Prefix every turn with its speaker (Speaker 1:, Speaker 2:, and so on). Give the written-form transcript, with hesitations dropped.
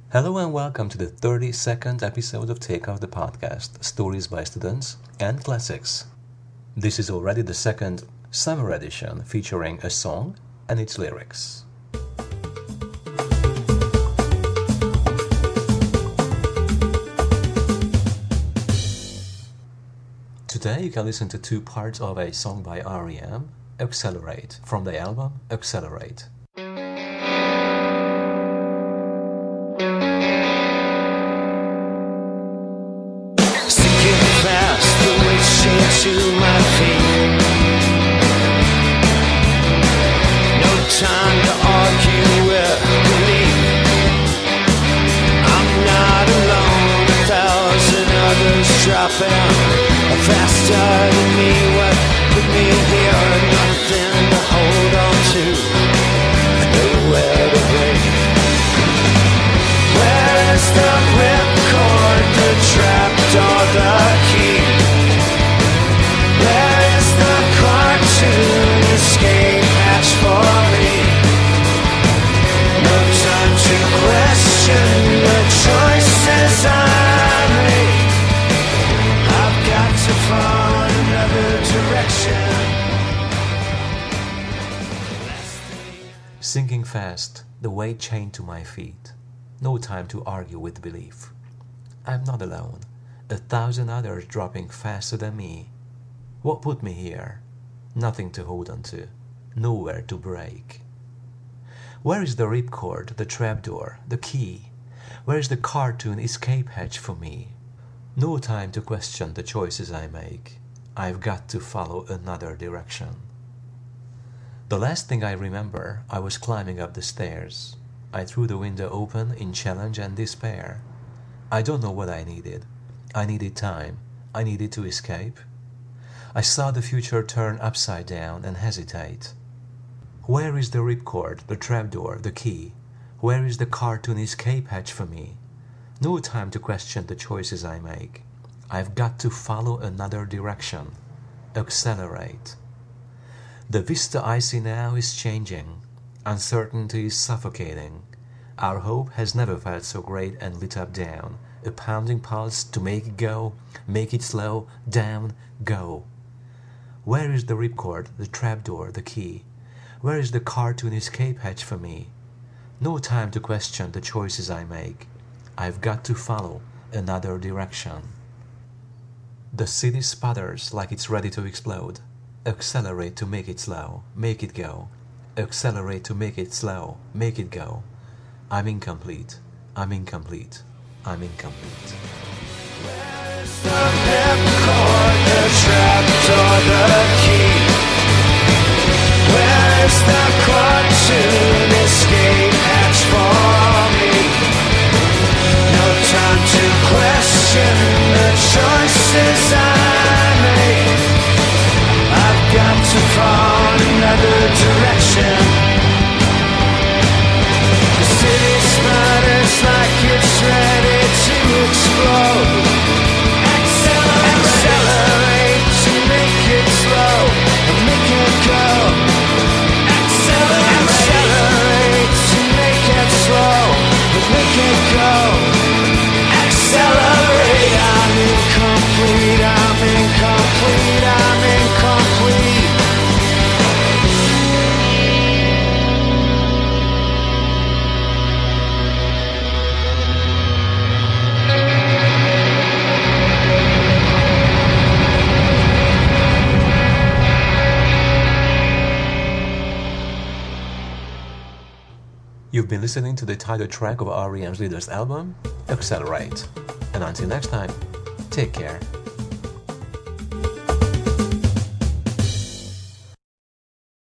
Speaker 1: Hello and welcome to the 32nd episode of Take Off the Podcast, Stories by Students and Classics. This is already the second summer edition featuring a song and its lyrics. Today you can listen to two parts of a song by R.E.M., Accelerate, from the album Accelerate.
Speaker 2: To my feet. No time to argue with belief. I'm not alone. 1,000 others dropping faster than me. What put me here? Nothing to hold on to. Nowhere to break. Where is the ripcord, the trapdoor, the key? Where is the cartoon escape hatch for me? No time to question the choices I make. I've got to find another direction.
Speaker 1: Sinking fast, the weight chained to my feet. No time to argue with belief. I'm not alone. 1,000 others dropping faster than me. What put me here? Nothing to hold on to, nowhere to break. Where is the ripcord, the trapdoor, the key? Where is the cartoon escape hatch for me? No time to question the choices I make. I've got to follow another direction. The last thing I remember, I was climbing up the stairs. I threw the window open in challenge and despair. I don't know what I needed. I needed time. I needed to escape. I saw the future turn upside down and hesitate. Where is the ripcord, the trapdoor, the key? Where is the cartoon escape hatch for me? No time to question the choices I make. I've got to follow another direction. Accelerate. The vista I see now is changing. Uncertainty is suffocating. Our hope has never felt so great and lit up down. A pounding pulse to make it go, make it slow, down, go. Where is the ripcord, the trapdoor, the key? Where is the cartoon escape hatch for me? No time to question the choices I make. I've got to follow another direction. The city sputters like it's ready to explode. Accelerate to make it slow, make it go. Accelerate to make it slow, make it go. I'm incomplete, I'm incomplete, I'm incomplete.
Speaker 2: Where's the ripcord, the trapdoor, the key? Where's the cartoon escape hatch for me? No time to question the choices I make. I've got to find another direction. The city sputters like it's ready to explode. Accelerate to make it slow and make it go. Accelerate to make it slow and make it go. Accelerate. I'm incomplete. I'm incomplete. I'm incomplete.
Speaker 1: You've been listening to the title track of R.E.M.'s latest album, Accelerate. And until next time, take care.